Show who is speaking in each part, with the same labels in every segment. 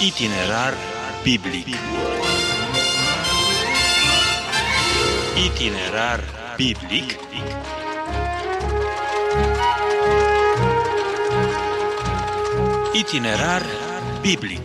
Speaker 1: Itinerar biblic. Itinerar biblic. Itinerar biblic.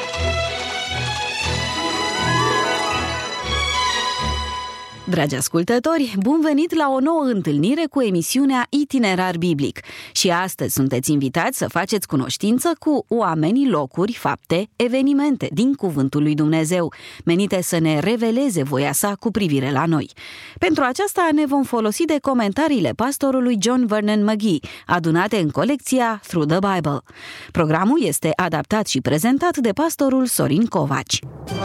Speaker 2: Dragi ascultători, bun venit la o nouă întâlnire cu emisiunea Itinerar Biblic. Și astăzi sunteți invitați să faceți cunoștință cu oamenii, locuri, fapte, evenimente din Cuvântul lui Dumnezeu, menite să ne reveleze voia sa cu privire la noi. Pentru aceasta ne vom folosi de comentariile pastorului John Vernon McGee, adunate în colecția Through the Bible. Programul este adaptat și prezentat de pastorul Sorin Covaci.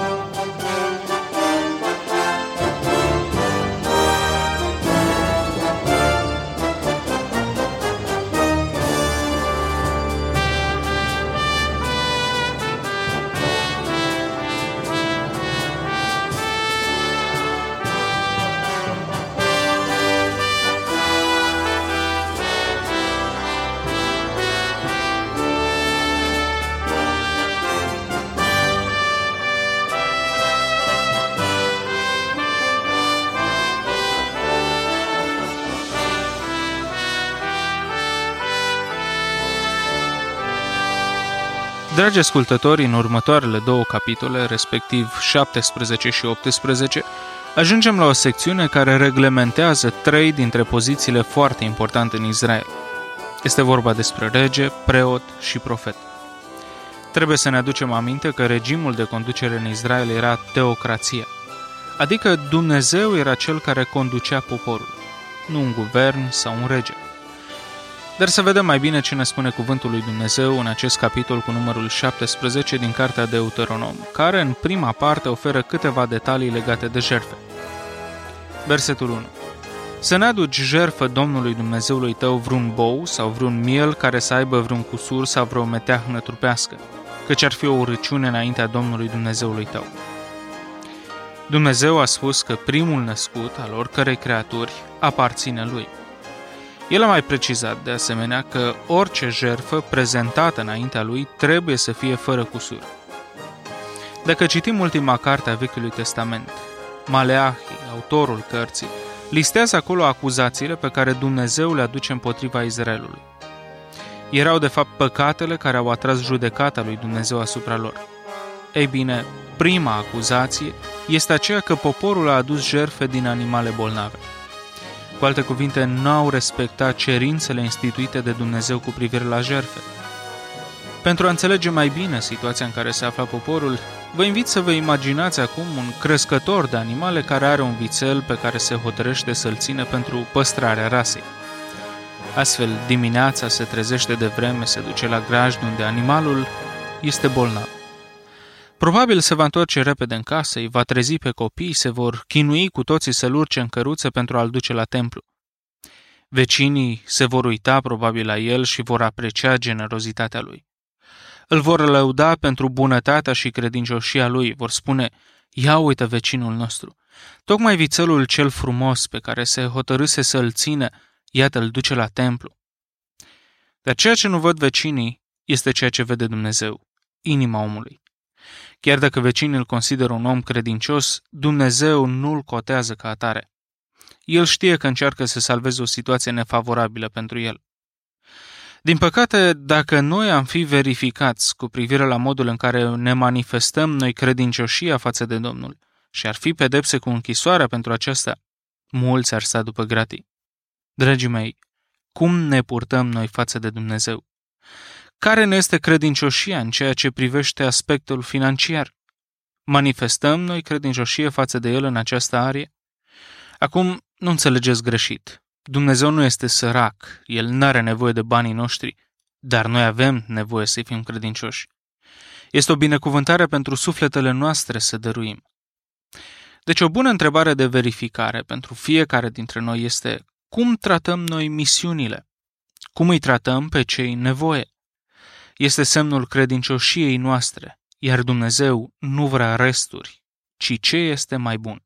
Speaker 3: Dragi ascultători, în următoarele două capitole, respectiv 17 și 18, ajungem la o secțiune care reglementează trei dintre pozițiile foarte importante în Israel. Este vorba despre rege, preot și profet. Trebuie să ne aducem aminte că regimul de conducere în Israel era teocrația, adică Dumnezeu era cel care conducea poporul, nu un guvern sau un rege. Dar să vedem mai bine ce ne spune Cuvântul lui Dumnezeu în acest capitol cu numărul 17 din Cartea Deuteronom, care în prima parte oferă câteva detalii legate de jertfe. Versetul 1. Să n-aduci jertfă Domnului Dumnezeului tău vreun bou sau vreun miel care să aibă vreun cusur sau vreo meteahnă trupească, căci ar fi o urăciune înaintea Domnului Dumnezeului tău. Dumnezeu a spus că primul născut al oricărei creaturi aparține lui. El a mai precizat, de asemenea, că orice jertfă prezentată înaintea lui trebuie să fie fără cusur. Dacă citim ultima carte a Vechiului Testament, Maleahi, autorul cărții, listează acolo acuzațiile pe care Dumnezeu le aduce împotriva Israelului. Erau de fapt păcatele care au atras judecata lui Dumnezeu asupra lor. Ei bine, prima acuzație este aceea că poporul a adus jertfe din animale bolnave. Cu alte cuvinte, nu au respectat cerințele instituite de Dumnezeu cu privire la jertfe. Pentru a înțelege mai bine situația în care se afla poporul, vă invit să vă imaginați acum un crescător de animale care are un vițel pe care se hotărăște să-l țină pentru păstrarea rasei. Astfel, dimineața se trezește de vreme, se duce la grajd unde animalul este bolnav. Probabil se va întoarce repede în casă, îi va trezi pe copii, se vor chinui cu toții să-l urce în căruță pentru a-l duce la templu. Vecinii se vor uita probabil la el și vor aprecia generozitatea lui. Îl vor lăuda pentru bunătatea și credincioșia lui, vor spune: ia uite vecinul nostru, tocmai vițelul cel frumos pe care se hotărâse să-l țină, iată îl duce la templu. Dar ceea ce nu văd vecinii este ceea ce vede Dumnezeu, inima omului. Chiar dacă vecinii îl consideră un om credincios, Dumnezeu nu îl cotează ca atare. El știe că încearcă să salveze o situație nefavorabilă pentru el. Din păcate, dacă noi am fi verificați cu privire la modul în care ne manifestăm noi credincioșia față de Domnul și ar fi pedepse cu închisoarea pentru aceasta, mulți ar sta după gratii. Dragii mei, cum ne purtăm noi față de Dumnezeu? Care ne este credincioșia în ceea ce privește aspectul financiar? Manifestăm noi credincioșie față de El în această arie? Acum, nu înțelegeți greșit. Dumnezeu nu este sărac, El nu are nevoie de banii noștri, dar noi avem nevoie să fim credincioși. Este o binecuvântare pentru sufletele noastre să dăruim. Deci o bună întrebare de verificare pentru fiecare dintre noi este: cum tratăm noi misiunile? Cum îi tratăm pe cei în nevoie? Este semnul credincioșiei noastre, iar Dumnezeu nu vrea resturi, ci ce este mai bun.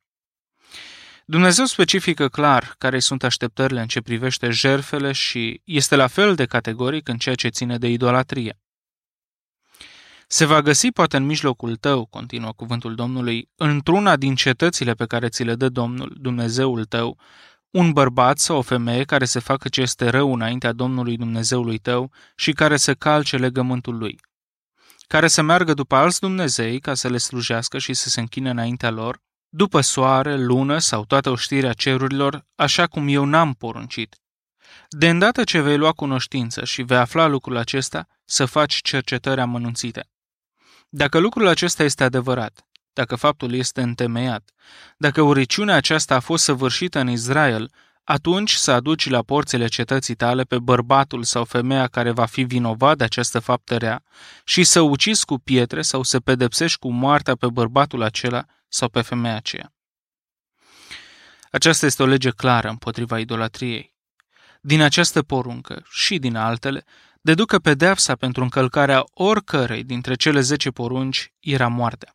Speaker 3: Dumnezeu specifică clar care sunt așteptările în ce privește jertfele și este la fel de categoric în ceea ce ține de idolatrie. Se va găsi poate în mijlocul tău, continuă cuvântul Domnului, într-una din cetățile pe care ți le dă Domnul, Dumnezeul tău, un bărbat sau o femeie care să facă ce este rău înaintea Domnului Dumnezeului tău și care să calce legământul lui, care să meargă după alți Dumnezei ca să le slujească și să se închine înaintea lor, după soare, lună sau toată oștirea cerurilor, așa cum eu n-am poruncit. De îndată ce vei lua cunoștință și vei afla lucrul acesta, să faci cercetări amănunțite. Dacă lucrul acesta este adevărat, dacă faptul este întemeiat, dacă uriciunea aceasta a fost săvârșită în Israel, atunci să aduci la porțile cetății tale pe bărbatul sau femeia care va fi vinovat de această faptă rea și să ucizi cu pietre sau să pedepsești cu moartea pe bărbatul acela sau pe femeia aceea. Aceasta este o lege clară împotriva idolatriei. Din această poruncă și din altele, deduc că pedeapsa pentru încălcarea oricărei dintre cele 10 porunci era moartea.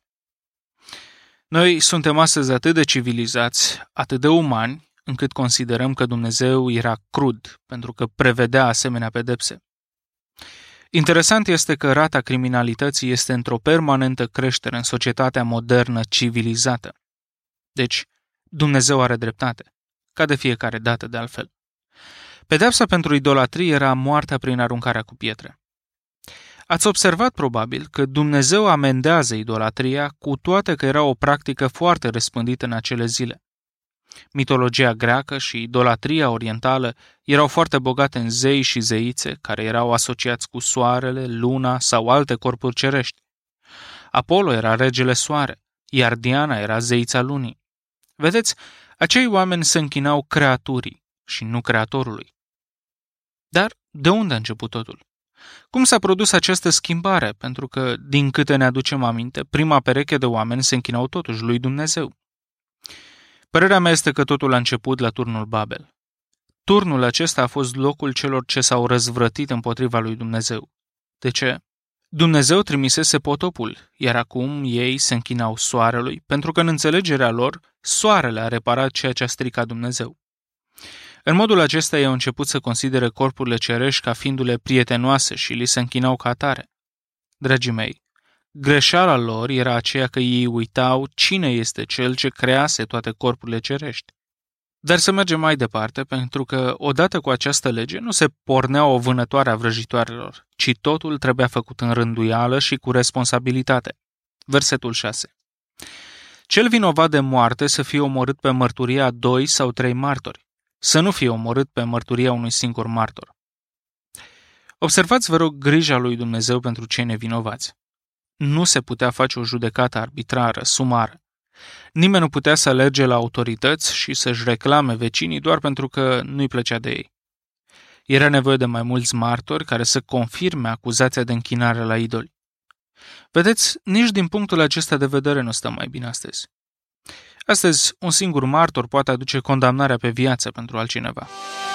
Speaker 3: Noi suntem astăzi atât de civilizați, atât de umani, încât considerăm că Dumnezeu era crud, pentru că prevedea asemenea pedepse. Interesant este că rata criminalității este într-o permanentă creștere în societatea modernă civilizată. Deci, Dumnezeu are dreptate, ca de fiecare dată de altfel. Pedeapsa pentru idolatrie era moartea prin aruncarea cu pietre. Ați observat probabil că Dumnezeu amendează idolatria, cu toate că era o practică foarte răspândită în acele zile. Mitologia greacă și idolatria orientală erau foarte bogate în zei și zeițe, care erau asociați cu soarele, luna sau alte corpuri cerești. Apollo era regele soare, iar Diana era zeița lunii. Vedeți, acei oameni se închinau creaturii și nu creatorului. Dar de unde a început totul? Cum s-a produs această schimbare? Pentru că, din câte ne aducem aminte, prima pereche de oameni se închinau totuși lui Dumnezeu. Părerea mea este că totul a început la turnul Babel. Turnul acesta a fost locul celor ce s-au răzvrătit împotriva lui Dumnezeu. De ce? Dumnezeu trimisese potopul, iar acum ei se închinau soarelui, pentru că în înțelegerea lor, soarele a reparat ceea ce a stricat Dumnezeu. În modul acesta ei au început să considere corpurile cerești ca fiindu-le prietenoase și li se închinau ca atare. Dragii mei, greșeala lor era aceea că ei uitau cine este cel ce crease toate corpurile cerești. Dar să mergem mai departe, pentru că odată cu această lege nu se pornea o vânătoare a vrăjitoarelor, ci totul trebuia făcut în rânduială și cu responsabilitate. Versetul 6. Cel vinovat de moarte să fie omorât pe mărturia a 2 sau 3 martori, să nu fie omorât pe mărturia unui singur martor. Observați, vă rog, grija lui Dumnezeu pentru cei nevinovați. Nu se putea face o judecată arbitrară, sumară. Nimeni nu putea să alerge la autorități și să-și reclame vecinii doar pentru că nu-i plăcea de ei. Era nevoie de mai mulți martori care să confirme acuzația de închinare la idoli. Vedeți, nici din punctul acesta de vedere nu stăm mai bine astăzi. Astăzi, un singur martor poate aduce condamnarea pe viață pentru altcineva.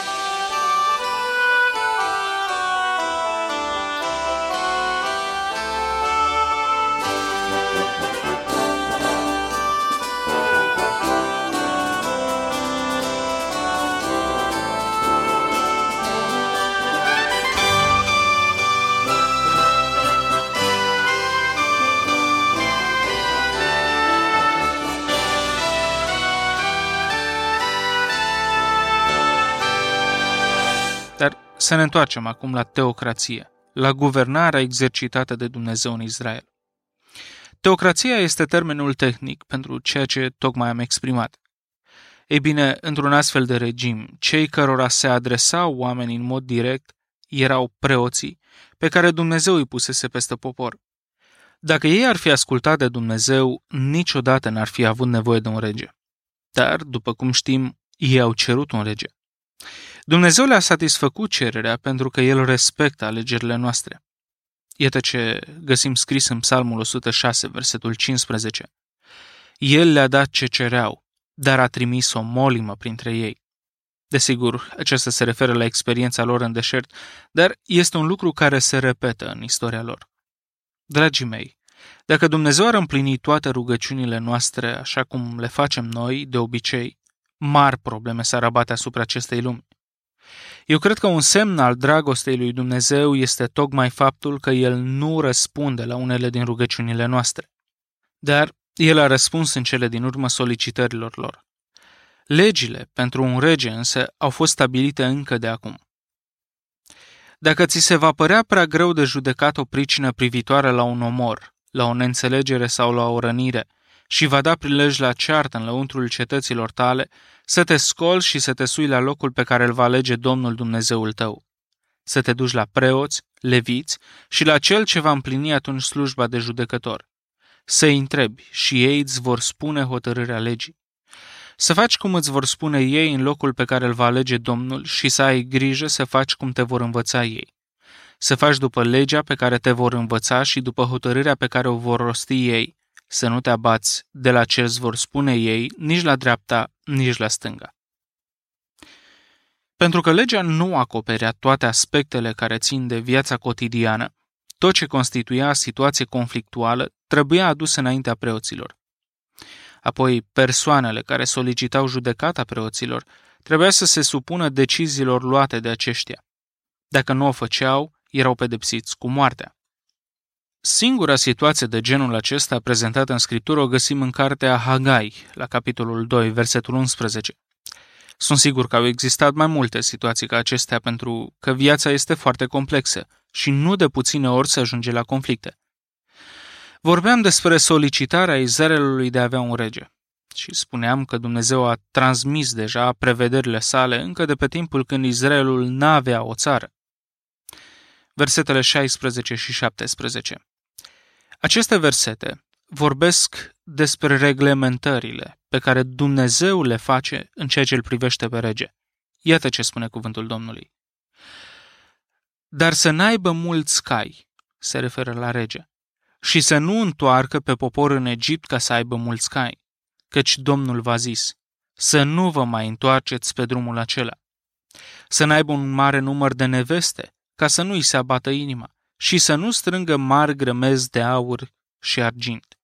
Speaker 3: Dar să ne întoarcem acum la teocrație, la guvernarea exercitată de Dumnezeu în Israel. Teocrația este termenul tehnic pentru ceea ce tocmai am exprimat. Ei bine, într-un astfel de regim, cei cărora se adresau oamenii în mod direct erau preoții, pe care Dumnezeu îi pusese peste popor. Dacă ei ar fi ascultat de Dumnezeu, niciodată n-ar fi avut nevoie de un rege. Dar, după cum știm, ei au cerut un rege. Dumnezeu le-a satisfăcut cererea pentru că El respectă alegerile noastre. Iată ce găsim scris în Psalmul 106, versetul 15. El le-a dat ce cereau, dar a trimis o molimă printre ei. Desigur, acesta se referă la experiența lor în deșert, dar este un lucru care se repetă în istoria lor. Dragii mei, dacă Dumnezeu ar împlini toate rugăciunile noastre așa cum le facem noi, de obicei, mari probleme s-ar abate asupra acestei lumi. Eu cred că un semn al dragostei lui Dumnezeu este tocmai faptul că El nu răspunde la unele din rugăciunile noastre. Dar El a răspuns în cele din urmă solicitărilor lor. Legile pentru un rege însă au fost stabilite încă de acum. Dacă ți se va părea prea greu de judecat o pricină privitoare la un omor, la o neînțelegere sau la o rănire, și va da prilej la ceartă în lăuntrul cetăților tale, să te scoli și să te sui la locul pe care îl va alege Domnul Dumnezeul tău. Să te duci la preoți, leviți și la cel ce va împlini atunci slujba de judecător. Să-i întrebi și ei îți vor spune hotărârea legii. Să faci cum îți vor spune ei în locul pe care îl va alege Domnul și să ai grijă să faci cum te vor învăța ei. Să faci după legea pe care te vor învăța și după hotărârea pe care o vor rosti ei, să nu te abați de la ce îți vor spune ei, nici la dreapta, nici la stânga. Pentru că legea nu acoperea toate aspectele care țin de viața cotidiană, tot ce constituia situație conflictuală trebuia adus înaintea preoților. Apoi, persoanele care solicitau judecata preoților trebuia să se supună deciziilor luate de aceștia. Dacă nu o făceau, erau pedepsiți cu moartea. Singura situație de genul acesta prezentată în Scriptură o găsim în cartea Hagai, la capitolul 2, versetul 11. Sunt sigur că au existat mai multe situații ca acestea pentru că viața este foarte complexă și nu de puține ori se ajunge la conflicte. Vorbeam despre solicitarea Israelului de a avea un rege și spuneam că Dumnezeu a transmis deja prevederile sale încă de pe timpul când Israelul n-avea o țară. Versetele 16 și 17. Aceste versete vorbesc despre reglementările pe care Dumnezeu le face în ceea ce îl privește pe rege. Iată ce spune cuvântul Domnului. Dar să n-aibă mulți cai, se referă la rege, și să nu întoarcă pe popor în Egipt ca să aibă mulți cai, căci Domnul v-a zis, să nu vă mai întoarceți pe drumul acela. Să n-aibă un mare număr de neveste, ca să nu-i se abată inima, și să nu strângă mari grămezi de aur și argint.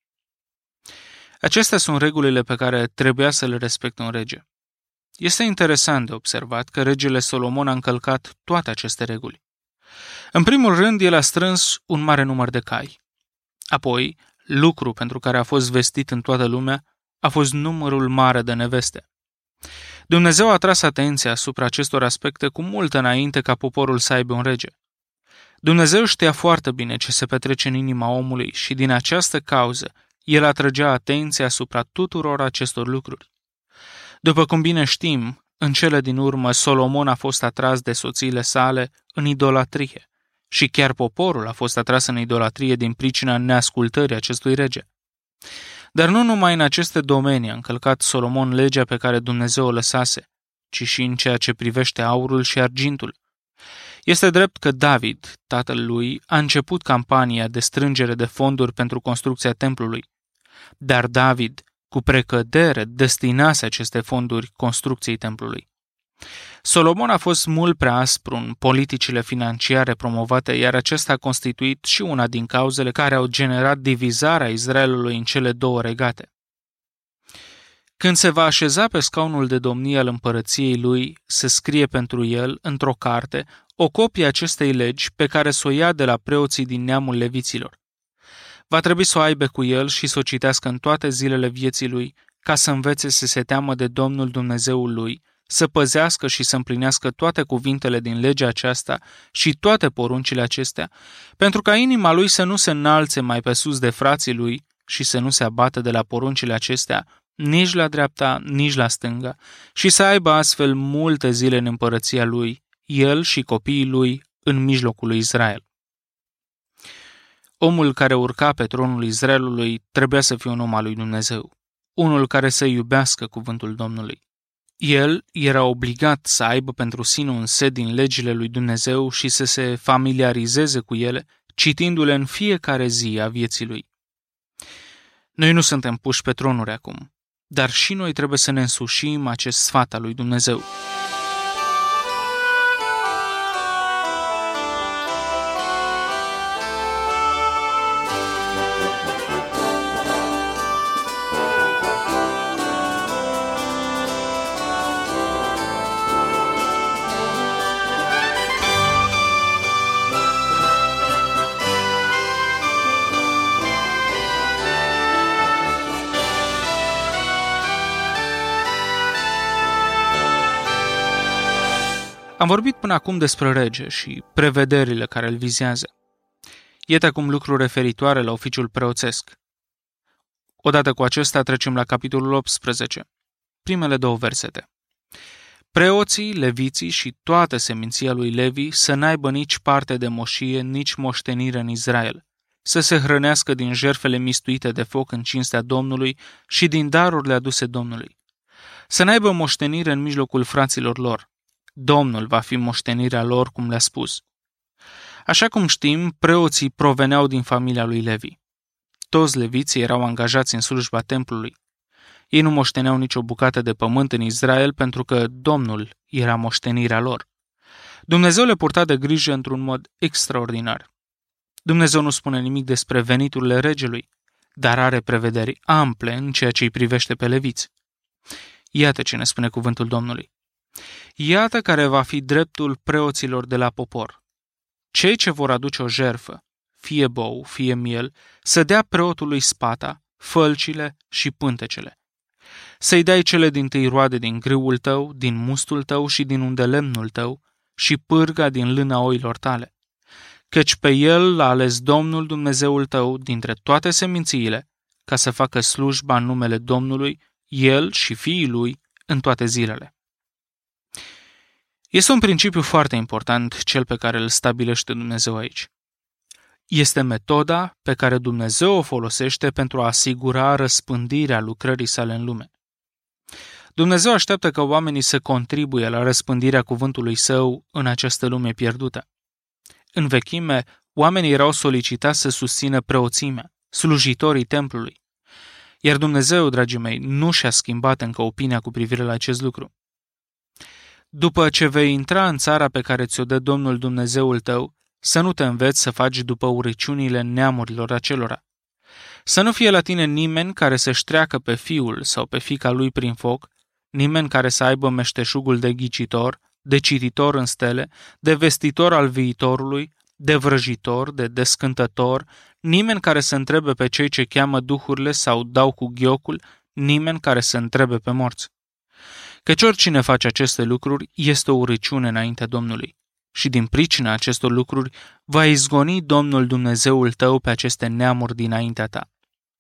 Speaker 3: Acestea sunt regulile pe care trebuia să le respecte un rege. Este interesant de observat că regele Solomon a încălcat toate aceste reguli. În primul rând, el a strâns un mare număr de cai. Apoi, lucru pentru care a fost vestit în toată lumea a fost numărul mare de neveste. Dumnezeu a tras atenția asupra acestor aspecte cu mult înainte ca poporul să aibă un rege. Dumnezeu știa foarte bine ce se petrece în inima omului și din această cauză el atrăgea atenția asupra tuturor acestor lucruri. După cum bine știm, în cele din urmă Solomon a fost atras de soțiile sale în idolatrie și chiar poporul a fost atras în idolatrie din pricina neascultării acestui rege. Dar nu numai în aceste domenii a încălcat Solomon legea pe care Dumnezeu o lăsase, ci și în ceea ce privește aurul și argintul. Este drept că David, tatăl lui, a început campania de strângere de fonduri pentru construcția templului. Dar David, cu precădere, destinase aceste fonduri construcției templului. Solomon a fost mult prea aspru în politicile financiare promovate, iar acesta a constituit și una din cauzele care au generat divizarea Israelului în cele două regate. Când se va așeza pe scaunul de domnie al împărăției lui, se scrie pentru el, într-o carte, o copie acestei legi pe care s-o ia de la preoții din neamul leviților. Va trebui să o aibă cu el și să o citească în toate zilele vieții lui, ca să învețe să se teamă de Domnul Dumnezeul lui, să păzească și să împlinească toate cuvintele din legea aceasta și toate poruncile acestea, pentru ca inima lui să nu se înalțe mai pe sus de frații lui și să nu se abată de la poruncile acestea, nici la dreapta, nici la stânga, și să aibă astfel multe zile în împărăția lui, el și copiii lui în mijlocul lui Israel. Omul care urca pe tronul Israelului trebuia să fie un om al lui Dumnezeu, unul care să iubească cuvântul Domnului. El era obligat să aibă pentru sine un set din legile lui Dumnezeu și să se familiarizeze cu ele, citindu-le în fiecare zi a vieții lui. Noi nu suntem puși pe tronuri acum, dar și noi trebuie să ne însușim acest sfat al lui Dumnezeu. Am vorbit până acum despre rege și prevederile care îl vizează. Iată acum lucruri referitoare la oficiul preoțesc. Odată cu acesta trecem la capitolul 18, primele 2 versete. Preoții, leviții și toată seminția lui Levi să n-aibă nici parte de moșie, nici moștenire în Israel, să se hrănească din jertfele mistuite de foc în cinstea Domnului și din darurile aduse Domnului. Să n-aibă moștenire în mijlocul fraților lor. Domnul va fi moștenirea lor, cum le-a spus. Așa cum știm, preoții proveneau din familia lui Levi. Toți leviții erau angajați în slujba templului. Ei nu moșteneau nicio bucată de pământ în Israel pentru că Domnul era moștenirea lor. Dumnezeu le purta de grijă într-un mod extraordinar. Dumnezeu nu spune nimic despre veniturile regelui, dar are prevederi ample în ceea ce îi privește pe leviți. Iată ce ne spune cuvântul Domnului. Iată care va fi dreptul preoților de la popor. Cei ce vor aduce o jertfă, fie bou, fie miel, să dea preotului spata, fălcile și pântecele. Să-i dai cele dintâi roade din grâul tău, din mustul tău și din undelemnul tău și pârga din lâna oilor tale. Căci pe el l-a ales Domnul Dumnezeul tău dintre toate semințiile, ca să facă slujba în numele Domnului, el și fiii lui, în toate zilele. Este un principiu foarte important, cel pe care îl stabilește Dumnezeu aici. Este metoda pe care Dumnezeu o folosește pentru a asigura răspândirea lucrării sale în lume. Dumnezeu așteaptă ca oamenii să contribuie la răspândirea cuvântului său în această lume pierdută. În vechime, oamenii erau solicitați să susțină preoțimea, slujitorii templului. Iar Dumnezeu, dragii mei, nu și-a schimbat încă opinia cu privire la acest lucru. După ce vei intra în țara pe care ți-o dă Domnul Dumnezeul tău, să nu te înveți să faci după urăciunile neamurilor acelora. Să nu fie la tine nimeni care să-și treacă pe fiul sau pe fiica lui prin foc, nimeni care să aibă meșteșugul de ghicitor, de cititor în stele, de vestitor al viitorului, de vrăjitor, de descântător, nimeni care să întrebe pe cei ce cheamă duhurile sau dau cu ghiocul, nimeni care să întrebe pe morți. Căci oricine face aceste lucruri este o urăciune înaintea Domnului. Și din pricina acestor lucruri va izgoni Domnul Dumnezeul tău pe aceste neamuri dinaintea ta.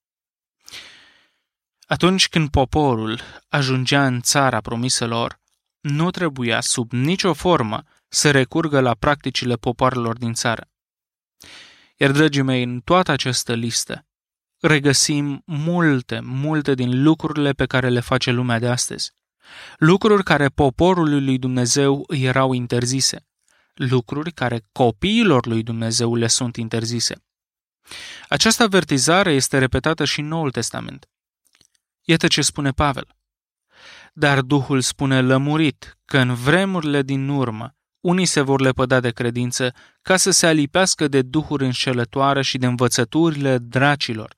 Speaker 3: Atunci când poporul ajungea în țara promisă lor, nu trebuia sub nicio formă să recurgă la practicile popoarelor din țară. Iar, dragii mei, în toată această listă regăsim multe din lucrurile pe care le face lumea de astăzi. Lucruri care poporului lui Dumnezeu îi erau interzise. Lucruri care copiilor lui Dumnezeu le sunt interzise. Această avertizare este repetată și în Noul Testament. Iată ce spune Pavel. Dar Duhul spune lămurit că în vremurile din urmă unii se vor lepăda de credință ca să se alipească de duhuri înșelătoare și de învățăturile dracilor.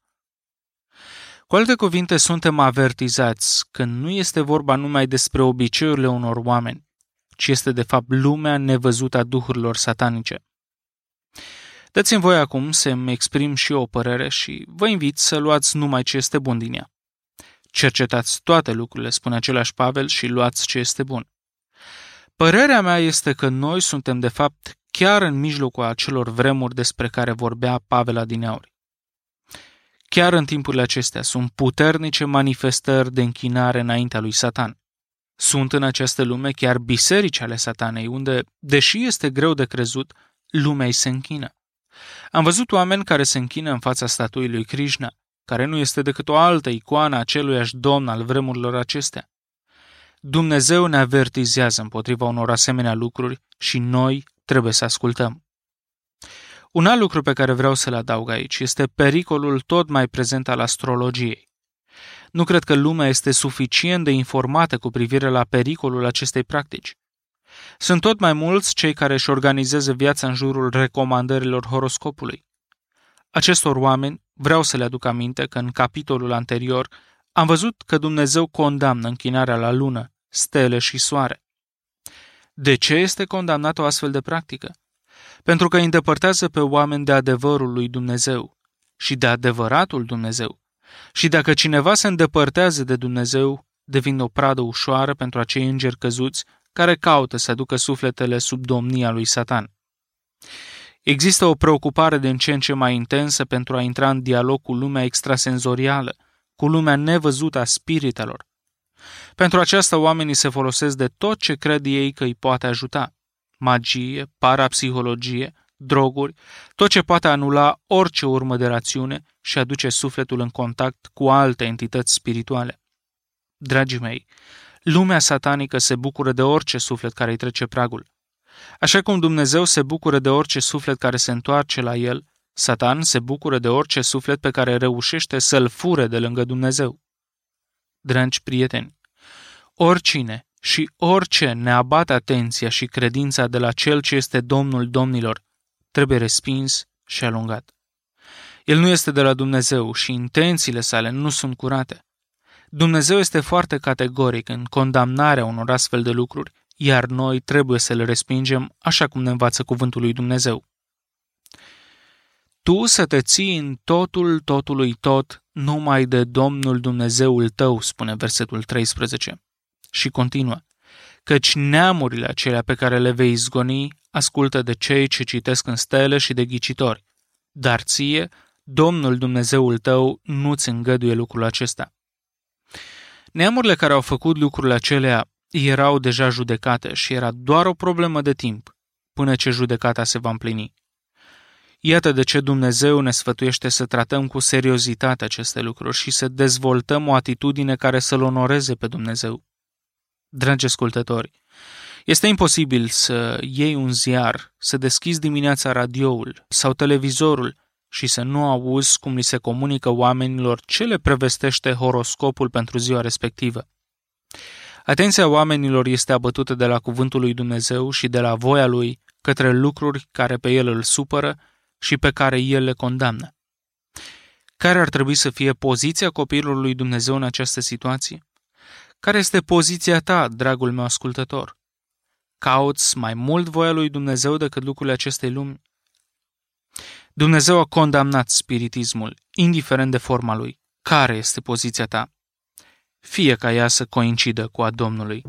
Speaker 3: Cu alte cuvinte, suntem avertizați că nu este vorba numai despre obiceiurile unor oameni, ci este de fapt lumea nevăzută a duhurilor satanice. Dați-mi voi acum să-mi exprim și eu o părere și vă invit să luați numai ce este bun din ea. Cercetați toate lucrurile, spune același Pavel, și luați ce este bun. Părerea mea este că noi suntem de fapt chiar în mijlocul acelor vremuri despre care vorbea Pavel adineauri. Chiar în timpurile acestea sunt puternice manifestări de închinare înaintea lui Satan. Sunt în această lume chiar biserici ale Satanei, unde, deși este greu de crezut, lumea îi se închină. Am văzut oameni care se închină în fața statuii lui Krishna, care nu este decât o altă icoană a aceluiași domn al vremurilor acestea. Dumnezeu ne avertizează împotriva unor asemenea lucruri și noi trebuie să ascultăm. Un alt lucru pe care vreau să-l adaug aici este pericolul tot mai prezent al astrologiei. Nu cred că lumea este suficient de informată cu privire la pericolul acestei practici. Sunt tot mai mulți cei care își organizează viața în jurul recomandărilor horoscopului. Acestor oameni vreau să le aduc aminte că în capitolul anterior am văzut că Dumnezeu condamnă închinarea la lună, stele și soare. De ce este condamnată o astfel de practică? Pentru că îi îndepărtează pe oameni de adevărul lui Dumnezeu și de adevăratul Dumnezeu. Și dacă cineva se îndepărtează de Dumnezeu, devine o pradă ușoară pentru acei îngeri căzuți care caută să aducă sufletele sub domnia lui Satan. Există o preocupare din ce în ce mai intensă pentru a intra în dialog cu lumea extrasenzorială, cu lumea nevăzută a spiritelor. Pentru aceasta oamenii se folosesc de tot ce cred ei că îi poate ajuta. Magie, parapsihologie, droguri, tot ce poate anula orice urmă de rațiune și aduce sufletul în contact cu alte entități spirituale. Dragii mei, lumea satanică se bucură de orice suflet care îi trece pragul. Așa cum Dumnezeu se bucură de orice suflet care se întoarce la el, Satan se bucură de orice suflet pe care reușește să-l fure de lângă Dumnezeu. Dragi prieteni, oricine și orice ne abate atenția și credința de la Cel ce este Domnul domnilor, trebuie respins și alungat. El nu este de la Dumnezeu și intențiile sale nu sunt curate. Dumnezeu este foarte categoric în condamnarea unor astfel de lucruri, iar noi trebuie să le respingem așa cum ne învață cuvântul lui Dumnezeu. Tu să te ții în totul totului tot numai de Domnul Dumnezeul tău, spune versetul 13. Și continuă, căci neamurile acelea pe care le vei izgoni ascultă de cei ce citesc în stele și de ghicitori, dar ție, Domnul Dumnezeul tău nu-ți îngăduie lucrul acesta. Neamurile care au făcut lucrurile acelea erau deja judecate și era doar o problemă de timp până ce judecata se va împlini. Iată de ce Dumnezeu ne sfătuiește să tratăm cu seriozitate aceste lucruri și să dezvoltăm o atitudine care să-L onoreze pe Dumnezeu. Dragi ascultători, este imposibil să iei un ziar, să deschizi dimineața radioul sau televizorul și să nu auzi cum li se comunică oamenilor ce le prevestește horoscopul pentru ziua respectivă. Atenția oamenilor este abătută de la cuvântul lui Dumnezeu și de la voia lui către lucruri care pe el îl supără și pe care el le condamnă. Care ar trebui să fie poziția copilului lui Dumnezeu în această situație? Care este poziția ta, dragul meu ascultător? Cauți mai mult voia lui Dumnezeu decât lucrurile acestei lumi? Dumnezeu a condamnat spiritismul, indiferent de forma lui. Care este poziția ta? Fie ca ea să coincidă cu a Domnului.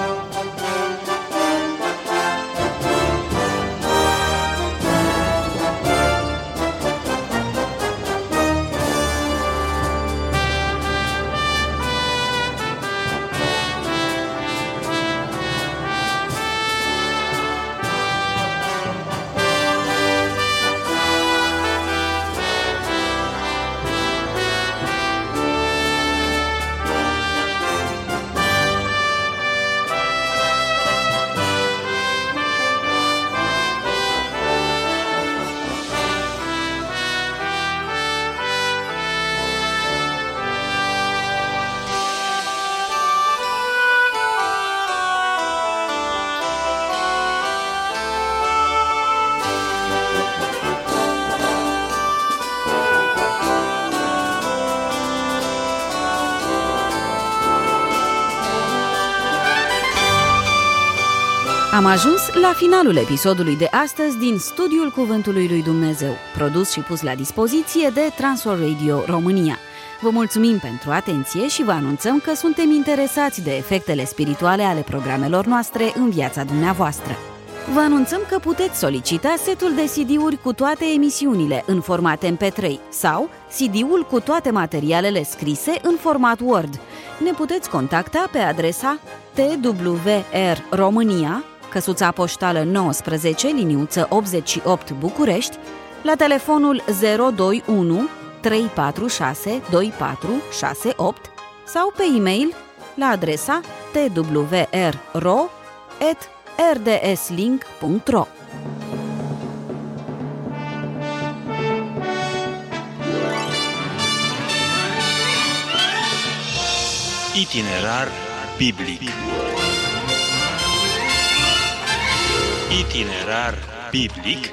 Speaker 2: Am ajuns la finalul episodului de astăzi din Studiul Cuvântului lui Dumnezeu, produs și pus la dispoziție de Transworld Radio România. Vă mulțumim pentru atenție și vă anunțăm că suntem interesați de efectele spirituale ale programelor noastre în viața dumneavoastră. Vă anunțăm că puteți solicita setul de CD-uri cu toate emisiunile în format MP3 sau CD-ul cu toate materialele scrise în format Word. Ne puteți contacta pe adresa TWR România, căsuța poștală 19, liniuță 88 București, la telefonul 021 346 2468 sau pe e-mail la adresa twrro@rdslink.ro.
Speaker 1: Itinerar biblic. Itinerar biblic.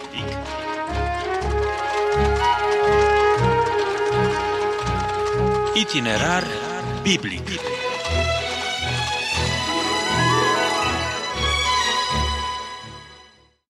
Speaker 1: Itinerar biblic.